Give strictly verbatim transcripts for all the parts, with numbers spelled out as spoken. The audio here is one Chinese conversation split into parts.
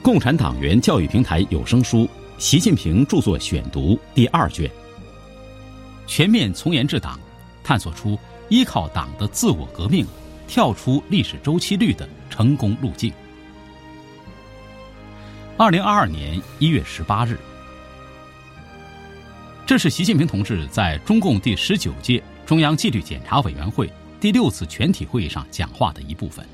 共产党员教育平台有声书《习近平著作选读》第二卷，全面从严治党，探索出依靠党的自我革命跳出历史周期率的成功路径。二零二二年一月十八日，这是习近平同志在中共第十九届中央纪律检查委员会第六次全体会议上讲话的一部分。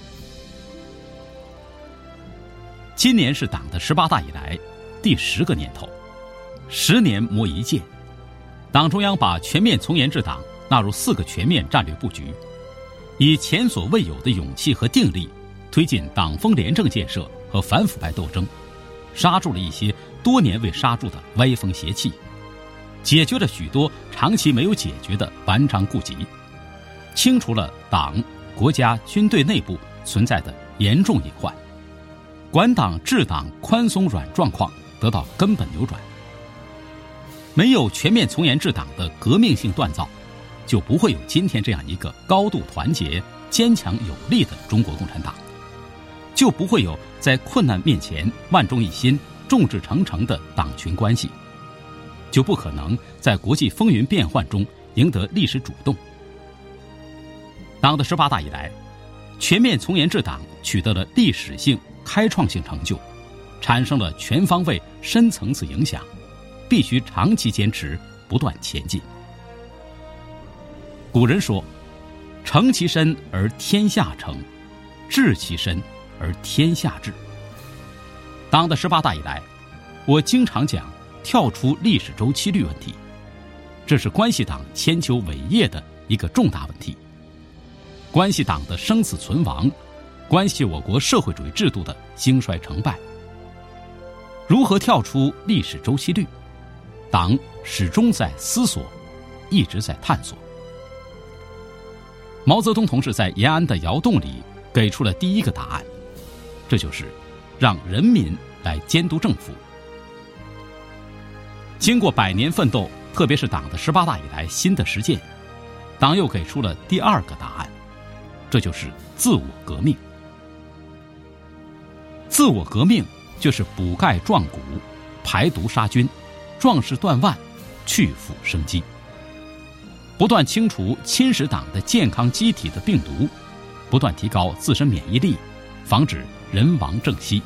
今年是党的十八大以来第十个年头，十年磨一剑，党中央把全面从严治党纳入四个全面战略布局，以前所未有的勇气和定力推进党风廉政建设和反腐败斗争，刹住了一些多年未刹住的歪风邪气，解决了许多长期没有解决的顽瘴痼疾，清除了党、国家、军队内部存在的严重隐患，管党治党宽松软状况得到根本扭转。没有全面从严治党的革命性锻造，就不会有今天这样一个高度团结、坚强有力的中国共产党，就不会有在困难面前万众一心、众志成城的党群关系，就不可能在国际风云变幻中赢得历史主动。党的十八大以来，全面从严治党取得了历史性、开创性成就，产生了全方位、深层次影响，必须长期坚持，不断前进。古人说：“诚其身而天下诚，治其身而天下治。”党的十八大以来，我经常讲跳出历史周期率问题，这是关系党千秋伟业的一个重大问题，关系党的生死存亡，关系我国社会主义制度的兴衰成败。如何跳出历史周期率？党始终在思索，一直在探索。毛泽东同志在延安的窑洞里给出了第一个答案，这就是让人民来监督政府。经过百年奋斗，特别是党的十八大以来新的实践，党又给出了第二个答案，这就是自我革命。自我革命就是补钙壮骨，排毒杀菌，壮士断腕，去腐生机，不断清除侵蚀党的健康机体的病毒，不断提高自身免疫力，防止人亡政息。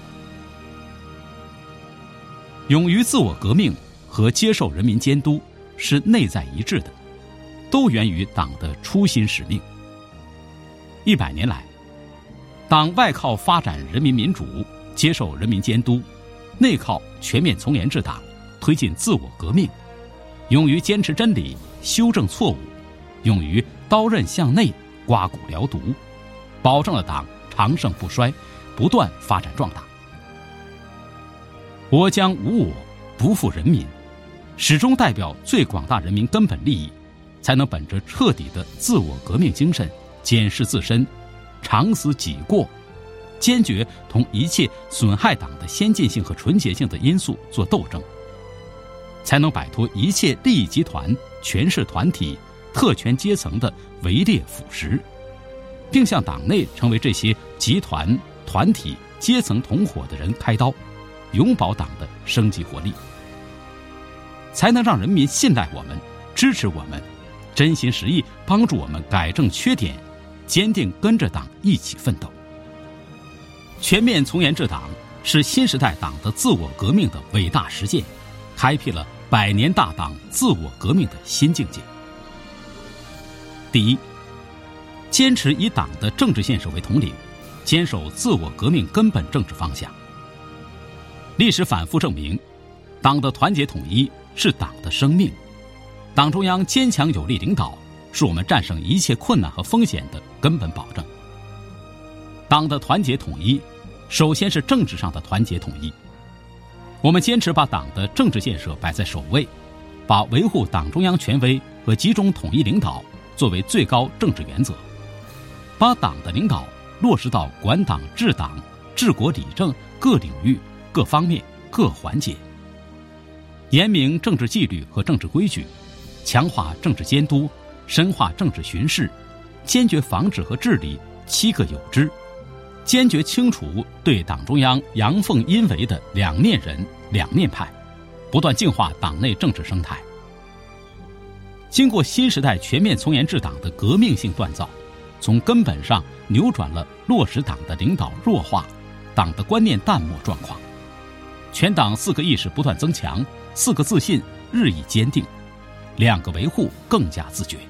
勇于自我革命和接受人民监督是内在一致的，都源于党的初心使命。一百年来，党外靠发展人民民主，接受人民监督，内靠全面从严治党，推进自我革命，勇于坚持真理，修正错误，勇于刀刃向内，刮骨疗毒，保证了党长盛不衰，不断发展壮大。我将无我，不负人民，始终代表最广大人民根本利益，才能本着彻底的自我革命精神，检视自身，常思己过，坚决同一切损害党的先进性和纯洁性的因素做斗争，才能摆脱一切利益集团、权势团体、特权阶层的围猎腐蚀，并向党内成为这些集团、团体、阶层同伙的人开刀，永保党的生机活力，才能让人民信赖我们，支持我们，真心实意帮助我们改正缺点，坚定跟着党一起奋斗。全面从严治党是新时代党的自我革命的伟大实践，开辟了百年大党自我革命的新境界。第一，坚持以党的政治建设为统领，坚守自我革命根本政治方向。历史反复证明，党的团结统一是党的生命，党中央坚强有力领导是我们战胜一切困难和风险的根本保证。党的团结统一，首先是政治上的团结统一。我们坚持把党的政治建设摆在首位，把维护党中央权威和集中统一领导作为最高政治原则，把党的领导落实到管党治党、治国理政各领域、各方面、各环节，严明政治纪律和政治规矩，强化政治监督，深化政治巡视，坚决防止和治理七个有之， 坚决清除对党中央阳奉阴违的两面人、两面派，不断净化党内政治生态。经过新时代全面从严治党的革命性锻造，从根本上扭转了落实党的领导弱化、党的观念淡漠状况。全党四个意识不断增强，四个自信日益坚定，两个维护更加自觉。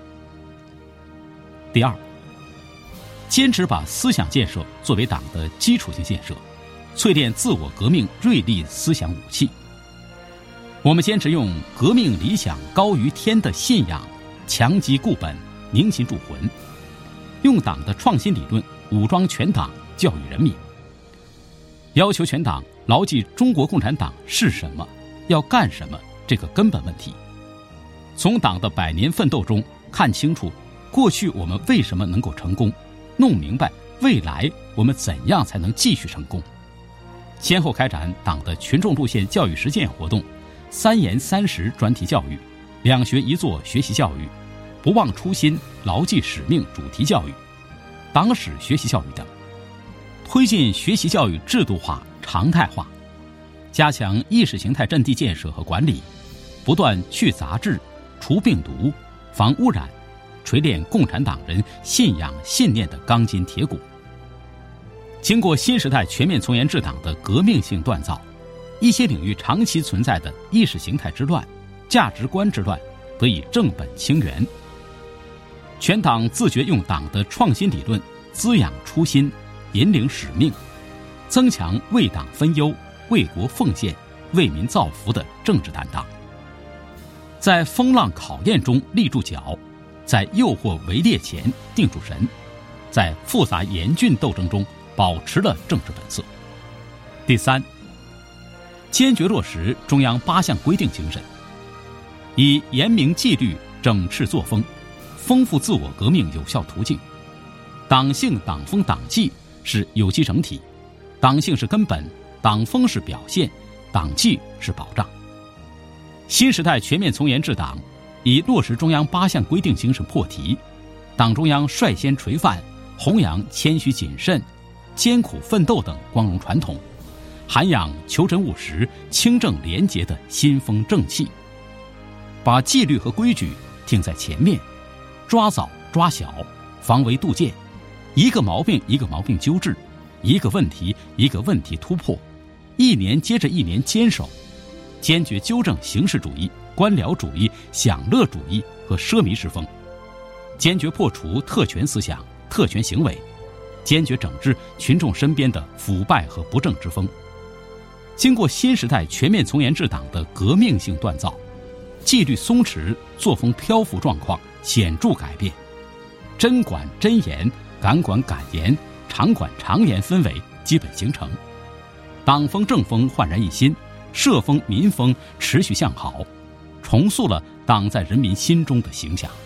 第二，坚持把思想建设作为党的基础性建设，淬炼自我革命锐利思想武器。我们坚持用革命理想高于天的信仰强基固本、凝心铸魂，用党的创新理论武装全党、教育人民，要求全党牢记中国共产党是什么、要干什么这个根本问题，从党的百年奋斗中看清楚过去我们为什么能够成功，弄明白未来我们怎样才能继续成功。先后开展党的群众路线教育实践活动、三严三实专题教育、两学一做学习教育、不忘初心、牢记使命主题教育、党史学习教育等，推进学习教育制度化、常态化，加强意识形态阵地建设和管理，不断去杂质、除病毒、防污染，锤炼共产党人信仰信念的钢筋铁骨。经过新时代全面从严治党的革命性锻造，一些领域长期存在的意识形态之乱、价值观之乱得以正本清源。全党自觉用党的创新理论滋养初心、引领使命，增强为党分忧、为国奉献、为民造福的政治担当，在风浪考验中立住脚，在诱惑围猎前定住神，在复杂严峻斗争中保持了政治本色。第三，坚决落实中央八项规定精神，以严明纪律整治作风，丰富自我革命有效途径。党性、党风、党纪是有机整体，党性是根本，党风是表现，党纪是保障。新时代全面从严治党，以落实中央八项规定精神破题，党中央率先垂范，弘扬谦虚谨慎、艰苦奋斗等光荣传统，涵养求真务实、清正廉洁的新风正气，把纪律和规矩挺在前面，抓早抓小，防微杜渐，一个毛病一个毛病纠治，一个问题一个问题突破，一年接着一年坚守，坚决纠正形式主义、官僚主义、享乐主义和奢靡之风，坚决破除特权思想、特权行为，坚决整治群众身边的腐败和不正之风。经过新时代全面从严治党的革命性锻造，纪律松弛、作风漂浮状况显著改变，真管真严、敢管敢严、常管常严氛围基本形成，党风政风焕然一新，社风民风持续向好，重塑了党在人民心中的形象。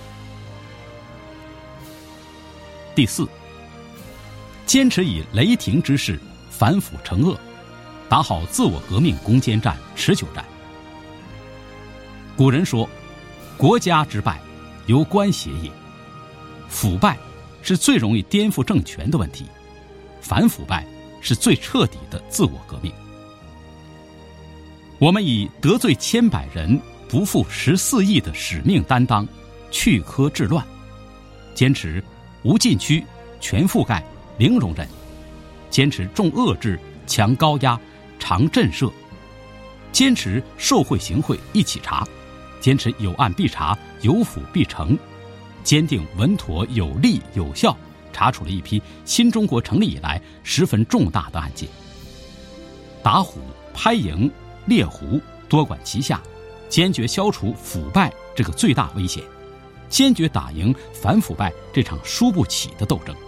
第四，坚持以雷霆之势反腐惩恶，打好自我革命攻坚战、持久战。古人说，国家之败，由官邪也。腐败是最容易颠覆政权的问题，反腐败是最彻底的自我革命。我们以得罪千百人、不负十四亿的使命担当，去苛治乱，坚持无禁区、全覆盖、零容忍，坚持重遏制、强高压、常震慑，坚持受贿行贿一起查，坚持有案必查、有腐必惩，坚定稳妥有力有效查处了一批新中国成立以来十分重大的案件。打虎、拍蝇、猎狐多管齐下，坚决消除腐败这个最大危险，坚决打赢反腐败这场输不起的斗争。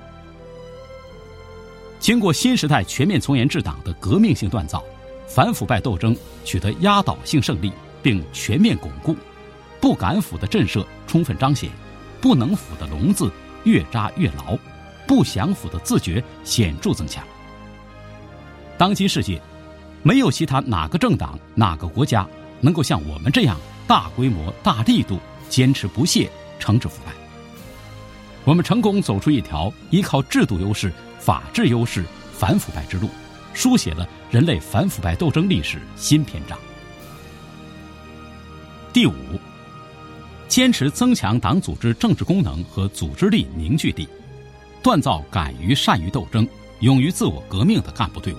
经过新时代全面从严治党的革命性锻造，反腐败斗争取得压倒性胜利，并全面巩固，不敢腐的震慑充分彰显，不能腐的笼子越扎越牢，不想腐的自觉显著增强。当今世界，没有其他哪个政党、哪个国家能够像我们这样大规模、大力度、坚持不懈惩治腐败。我们成功走出一条依靠制度优势法治优势、反腐败之路，书写了人类反腐败斗争历史新篇章。第五，坚持增强党组织政治功能和组织力凝聚力，锻造敢于善于斗争、勇于自我革命的干部队伍。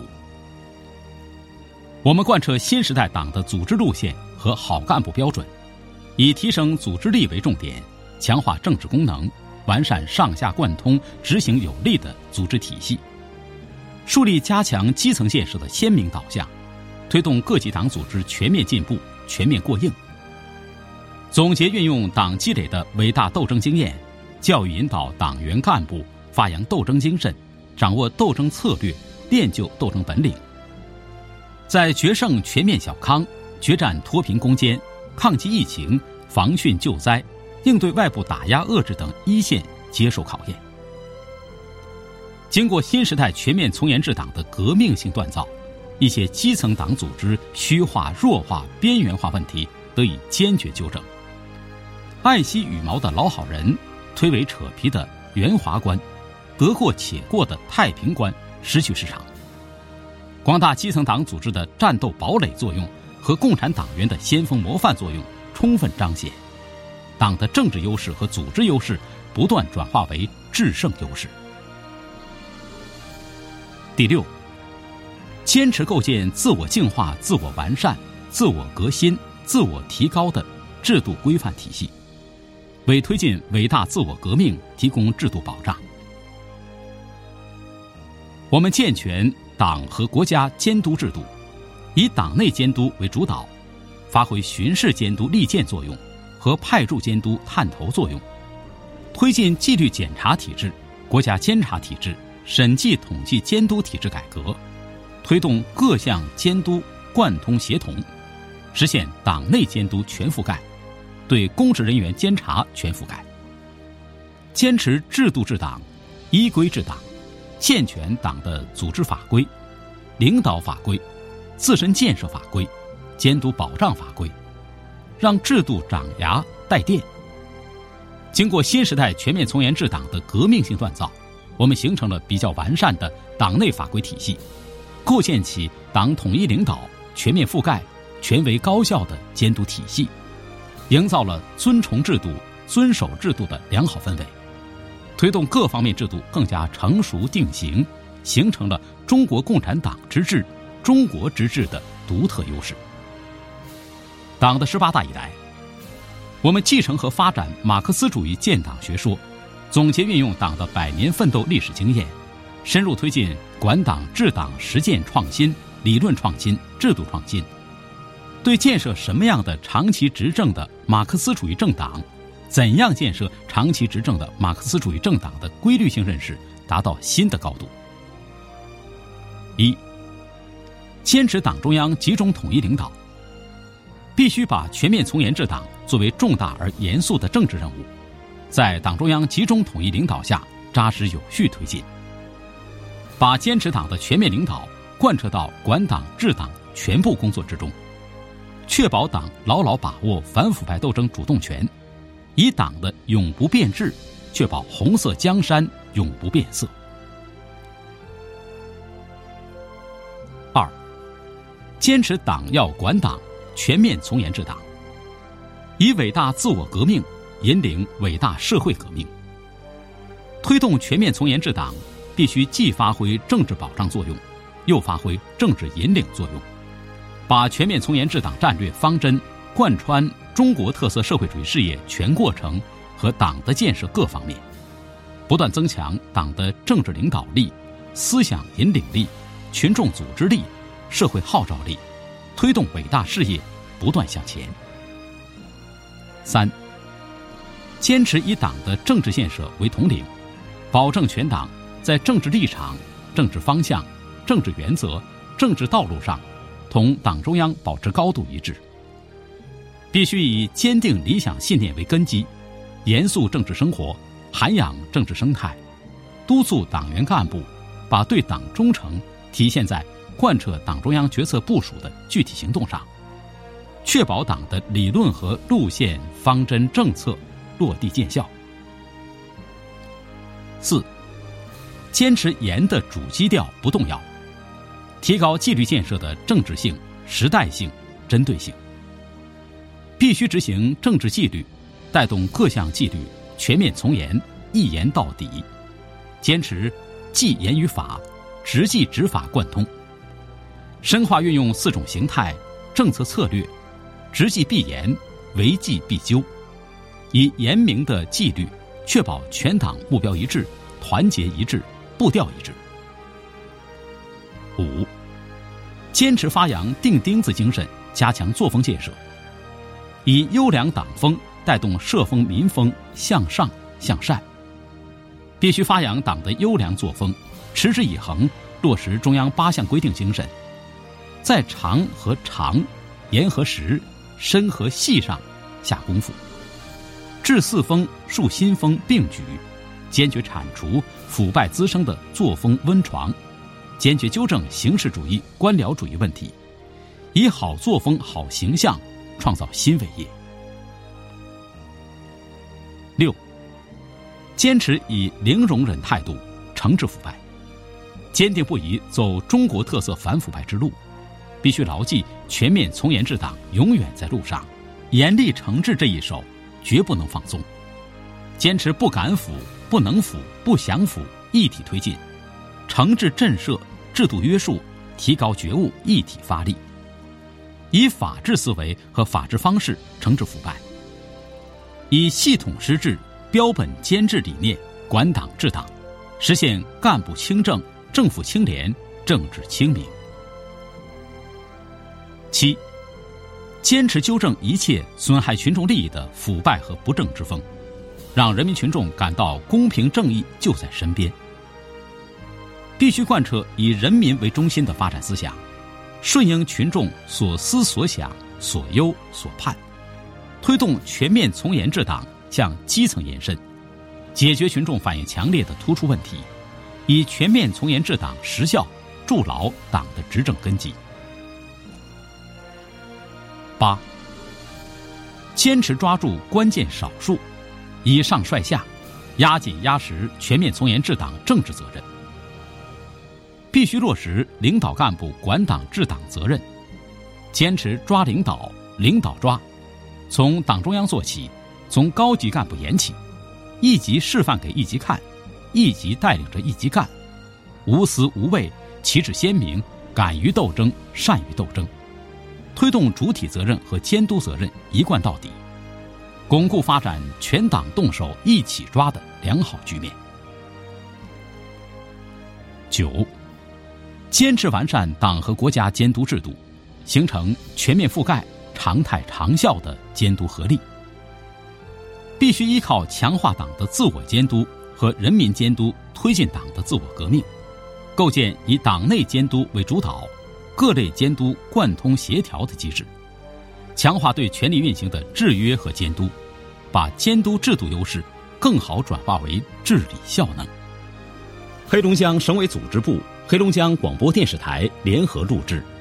我们贯彻新时代党的组织路线和好干部标准，以提升组织力为重点，强化政治功能，完善上下贯通、执行有力的组织体系，树立加强基层建设的鲜明导向，推动各级党组织全面进步、全面过硬。总结运用党积累的伟大斗争经验，教育引导党员干部发扬斗争精神，掌握斗争策略，练就斗争本领。在决胜全面小康、决战脱贫攻坚、抗击疫情、防汛救灾、应对外部打压遏制等一线接受考验。经过新时代全面从严治党的革命性锻造，一些基层党组织虚化、弱化、边缘化问题得以坚决纠正。爱惜羽毛的老好人、推诿扯皮的圆滑观、得过且过的太平观失去市场。广大基层党组织的战斗堡垒作用和共产党员的先锋模范作用充分彰显，党的政治优势和组织优势不断转化为制胜优势。第六，坚持构建自我净化、自我完善、自我革新、自我提高的制度规范体系，为推进伟大自我革命提供制度保障。我们健全党和国家监督制度，以党内监督为主导，发挥巡视监督利剑作用和派驻监督探头作用，推进纪律检查体制、国家监察体制、审计统计监督体制改革，推动各项监督贯通协同，实现党内监督全覆盖，对公职人员监察全覆盖。坚持制度治党、依规治党，健全党的组织法规、领导法规、自身建设法规、监督保障法规，让制度长牙带电。经过新时代全面从严治党的革命性锻造，我们形成了比较完善的党内法规体系，构建起党统一领导、全面覆盖、权威高效的监督体系，营造了尊崇制度、遵守制度的良好氛围，推动各方面制度更加成熟定型，形成了中国共产党之治、中国之治的独特优势。党的十八大以来，我们继承和发展马克思主义建党学说，总结运用党的百年奋斗历史经验，深入推进管党治党实践创新、理论创新、制度创新，对建设什么样的长期执政的马克思主义政党，怎样建设长期执政的马克思主义政党的规律性认识达到新的高度。一、坚持党中央集中统一领导，必须把全面从严治党作为重大而严肃的政治任务，在党中央集中统一领导下扎实有序推进，把坚持党的全面领导贯彻到管党治党全部工作之中，确保党牢牢把握反腐败斗争主动权，以党的永不变质确保红色江山永不变色。二、坚持党要管党，全面从严治党，以伟大自我革命引领伟大社会革命。推动全面从严治党，必须既发挥政治保障作用，又发挥政治引领作用，把全面从严治党战略方针贯穿中国特色社会主义事业全过程和党的建设各方面，不断增强党的政治领导力、思想引领力、群众组织力、社会号召力，推动伟大事业不断向前。三、坚持以党的政治建设为统领，保证全党在政治立场、政治方向、政治原则、政治道路上同党中央保持高度一致。必须以坚定理想信念为根基，严肃政治生活，涵养政治生态，督促党员干部把对党忠诚体现在贯彻党中央决策部署的具体行动上，确保党的理论和路线方针政策落地见效。四、 坚持严的主基调不动摇，提高纪律建设的政治性、时代性、针对性。必须执行政治纪律，带动各项纪律全面从严，一严到底，坚持纪严于法，执纪执法贯通，深化运用四种形态政策策略，执纪必严，为纪必究，以严明的纪律确保全党目标一致、团结一致、步调一致。五、坚持发扬钉钉子精神，加强作风建设，以优良党风带动社风民风向上向善。必须发扬党的优良作风，持之以恒落实中央八项规定精神，在长和长、严和实、深和细上下功夫，治四风树新风并举，坚决铲除腐败滋生的作风温床，坚决纠正形式主义官僚主义问题，以好作风好形象创造新伟业。六、坚持以零容忍态度惩治腐败，坚定不移走中国特色反腐败之路，必须牢记全面从严治党永远在路上，严厉惩治这一手绝不能放松，坚持不敢腐、不能腐、不想腐一体推进，惩治震慑、制度约束、提高觉悟一体发力，以法治思维和法治方式惩治腐败，以系统施治、标本兼治理念管党治党，实现干部清正、政府清廉、政治清明。七、坚持纠正一切损害群众利益的腐败和不正之风，让人民群众感到公平正义就在身边。必须贯彻以人民为中心的发展思想，顺应群众所思所想、所忧所盼，推动全面从严治党向基层延伸，解决群众反映强烈的突出问题，以全面从严治党实效筑牢党的执政根基。八、坚持抓住关键少数，以上率下，压紧压实全面从严治党政治责任。必须落实领导干部管党治党责任，坚持抓领导、领导抓，从党中央做起，从高级干部演起，一级示范给一级看，一级带领着一级干，无私无畏，旗帜鲜明，敢于斗争，善于斗争，推动主体责任和监督责任一贯到底，巩固发展全党动手一起抓的良好局面。九、坚持完善党和国家监督制度，形成全面覆盖、常态长效的监督合力。必须依靠强化党的自我监督和人民监督，推进党的自我革命，构建以党内监督为主导、各类监督贯通协调的机制，强化对权力运行的制约和监督，把监督制度优势更好转化为治理效能。黑龙江省委组织部、黑龙江广播电视台联合录制。